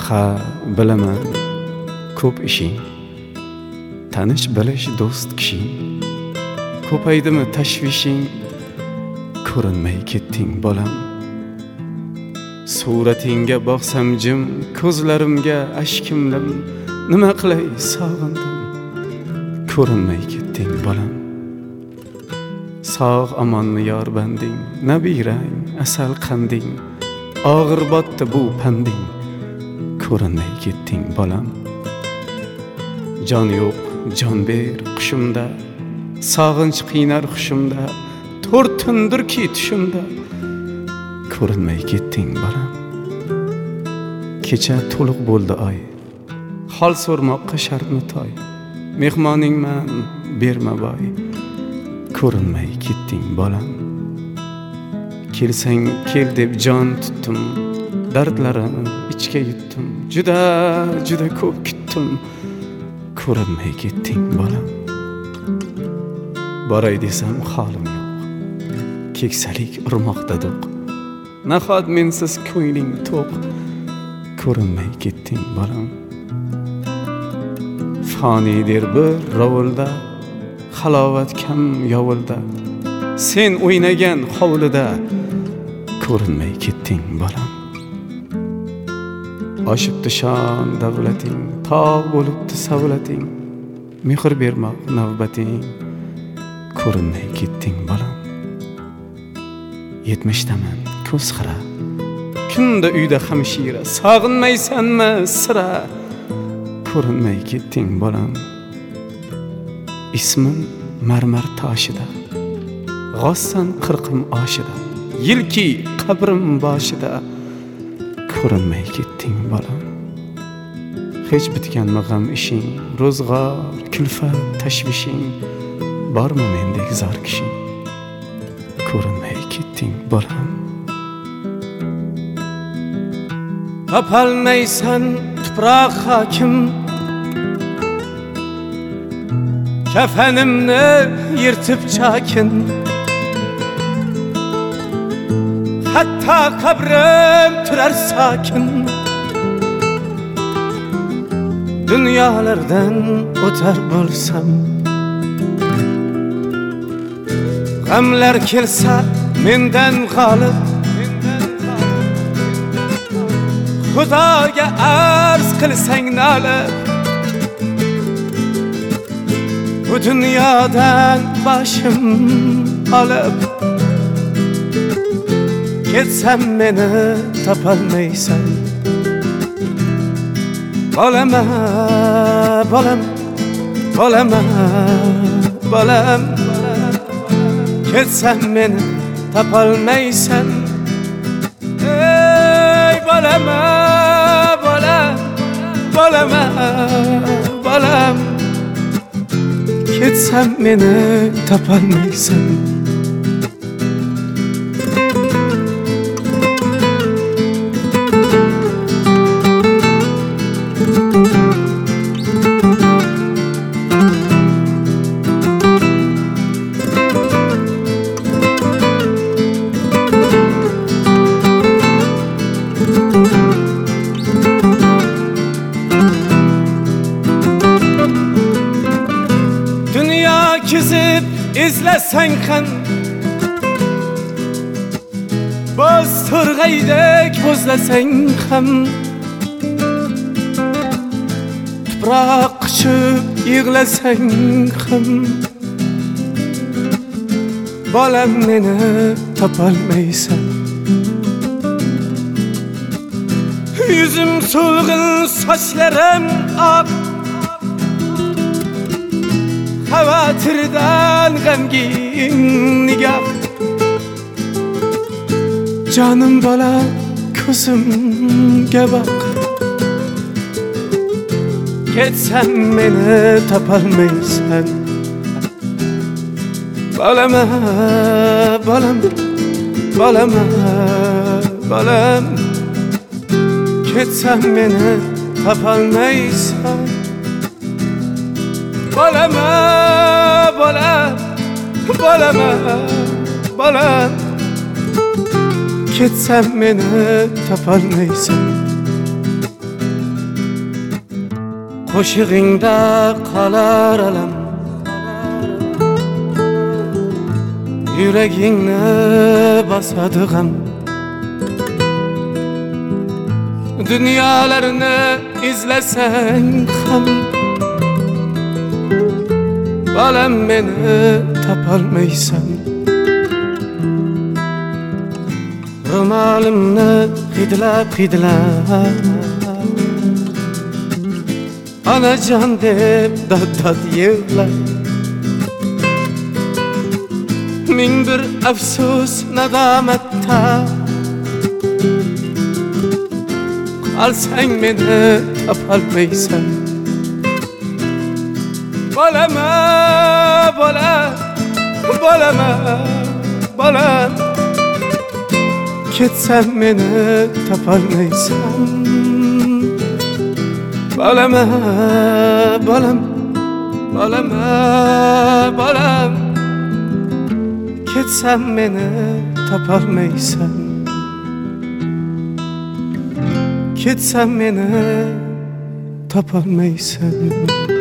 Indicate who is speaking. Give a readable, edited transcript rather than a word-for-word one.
Speaker 1: ha bilaman ko'p ishing, tanish bilish do'st kishing, ko'paydimi tashvishing, ko'rinmay ketding bolam. Suratingga boqsam jim, ko'zlarimga ashkimlim, nima qilay sog'indim, ko'rinmay ketding bolam. Sog' amonmi yor banding, nabirang asal qanding, og'ir botdi bu panding, ko'rinmay ketding bolam. Jon yo'q jon ber qushimda, sog'inch qiynar hushimda, to'rt tundirki tushimda, ko'rinmay ketding bolam. Kecha to'liq bo'ldi oy, hol so'rmoqqa shartmi toy, mehmoningman berma boy, ko'rinmay ketding bolam. Kelsang kel deb jon tutdim, dardlarim ichga yutdim, juda juda ko'p kutdim, ko'rinmay ketding bolam. Boray desam holim yo'q, keksalik urmoqda do'q, nahot mensiz ko'ngling to'q, ko'rinmay ketding bolam. Fonidir bir rovulda, halovat kam yovulda, sen o'ynagan hovlida, ko'rinmay ketding bolam. Oshibdi shon davlating, tog' bo'libdi savlating, mehr bermoq navbating, ko'rinmay ketding bolam. 70daman ko'z xira, kunda uyda hamshira, sog'inmaysanmi sira, ko'rinmay ketding bolam. Ismim marmar toshida, g'ossan qirqim oshida, yilki qabrim boshida, ko'rinmay ketding bolam. Hech bitganmi g'am ishing, ro'zg'or, kulfat, tashvishing, bormi mendek zor kishing, ko'rinmay ketding bolam.
Speaker 2: Topolmaysan tuproq hokim, kafanimni yirtib chakin, hatto qabrim turar sokin. Dunyolardan o'tar bo'lsam, g'amlar kelsa mendan g'olib, Xudoga arz qilsang nolib, bu dunyodan boshim olib, ketsam meni topolmaysan. Bolama, bolam, bolama, bolam, ketsam meni topolmaysan. Ey bolama, bolam, bolama, bolam, ketsam meni topolmaysan. Kizib izlasang ham, boz turg'aydek bo'zlasang ham, tuproq quchib yig'lasang ham, bolam meni topolmaysan. Yuzim so'lg'in, sochlarim oq, xavotirdan g'amgin nigoh. Jonim bola ko'zimga boq, ketsam meni topolmaysan. Bolama, bolam, bolama, bolam, ketsam meni topolmaysan. Bolama, bolam, bolama, bolam, ketsam meni topolmaysan. qo'shig'ingda qolar alam, yuragingni bosadi g'am. Dunyolarni izlasang ham bolam meni topolmaysan. Ro'molimni hidlab onajon deb dod yig'lar. Ming bir afsus nadomatda qolsang meni topolmaysan. Bolama, bolam, ketsam meni topolmaysan. Bolama, bolam, ketsam meni topolmaysan. Ketsam meni topolmaysan.